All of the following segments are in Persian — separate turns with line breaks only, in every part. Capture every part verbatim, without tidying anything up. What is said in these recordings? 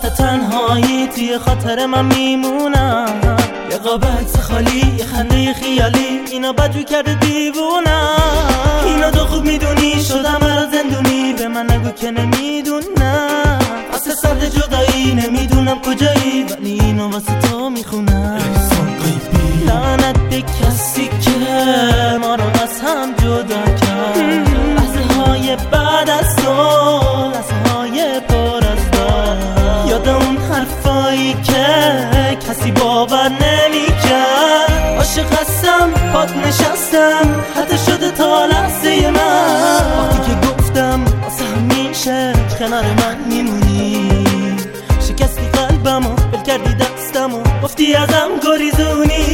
وقت تنهایی توی خاطر من میمونم. یه قاب عکس خالی، یه خنده خیالی، اینا بدجور کرده دیوونم. اینا تو خوب میدونی شدم برا زندونی، به من نگو که نمیدونم. واسه سرد جدایی نمیدونم کجایی، ولی اینو واسه تو میخونم. لعنت به کسی که ما رو از هم جدا کرد. لحظه های بعد از تو، لحظه های پر از دار. یاد اون حرفایی که کسی باور نمیکرد. عاشق هستم پات نشستم، حتی شده تا لحظه من. وقتی که گفتم واسه همیشه کنار من میمونی، شکستی قلبمو، بل کردی دستمو، گفتی ازم گریزونی.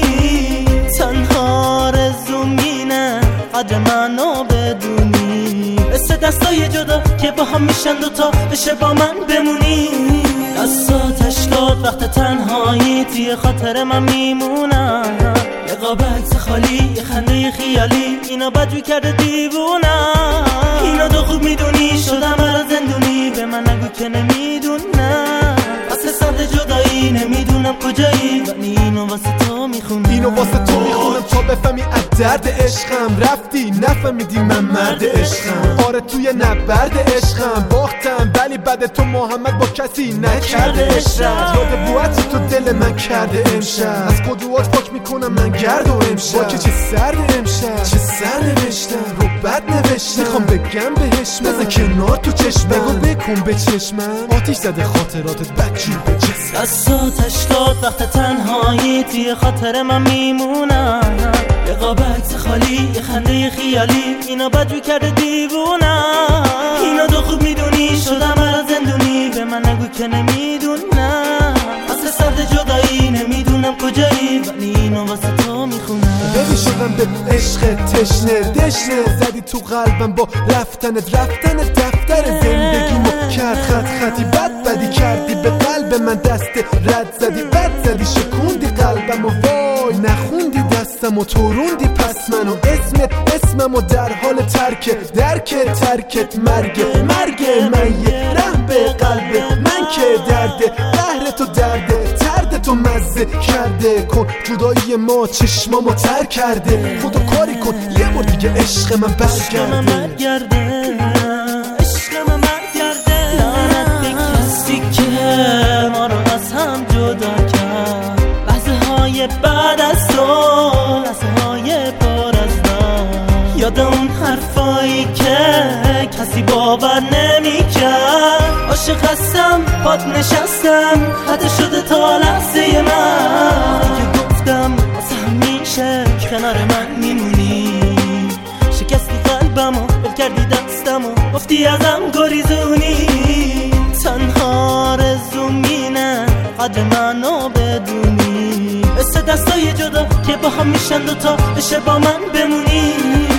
تنها رزومینه قدر منو بدونی، مثل دستای جدا که با هم میشن دوتا، بشه با من بمونی. دستاتش داد وقت تنهایی توی خاطر من میمونم. یه قاب عکس خالی، یه خنده خیالی، اینا بدجور کرده دیوونم. اینا تو خوب میدونی شدم برا زندونی، به من نگو که نمیدونم. واسه سرد جدایی نمیدونم کجایی، ولی اینو واسه تو میخونم.
اینو واسه تو میخونم تا بفهمی از درد عشقم. رفتی نفهمیدی من مرد عشقم. آره توی نبرد عشقم باختم، ولی بعد تو محمد با کسی نکرده عشقم. یاد بوعتی تو دل من کرده امشب، از قدوات پاک میکنم من گرد و امشب. با که چه سرد امشب، چه سر نوشتم رو بد نوشتم. میخوام بگم بهش بزن کنار تو چشمم، بگو بکن به چشمم. آتیش زده خاطراتت بدجور به جسم.
دستاتش داد وقت تنهایی توی خاطر من میمونم. یه قاب عکس خالی، یه خنده خیالی، اینا بدجور کرده دیوونم. اینا تو خوب میدونی شدم برا زندونی، به من نگو که نمیدونم. واسه سرد جدایی نمیدونم کجایی، ولی اینو واسه تو میخونم.
ببین شدم به عشق تشنه دشنه، زدی تو قلبم با رفتنت، رفتن دفتر زندگیمو کرد خط خطی. بد بدی کردی به قلب من، دست رد زدی، بد زدی شکوندی قلبم و وای نخوندی دستم و توروندی پس منو. اسمت اسمم و در حال ترکه، درک ترکت مرگه مرگه. من یه رحم به قلب من که درده، قهر تو درده، ترد تو مزه کرده. کن جدایی ما چشمامو تر کرده، خودو کاری کن یه بار دیگه عشق من برگرده.
عشق من برگرده. لعنت به کسی که ما رو از هم جدا کرد. لحظه های بعد از تو، لحظه های پر از دار. یاد اون حرفایی که کسی باور نمیکرد. عاشق هستم پات نشستم، حتی شده تا لحظه من. که گفتم واسه همیشه کنار من میمونی، شکستی قلبمو، بل کردی دستمو، گفتی ازم گریزونی. تنها رزومینه قدر منو بدونی، مثل دستای جدا که با هم میشن دوتا، بشه با من بمونی.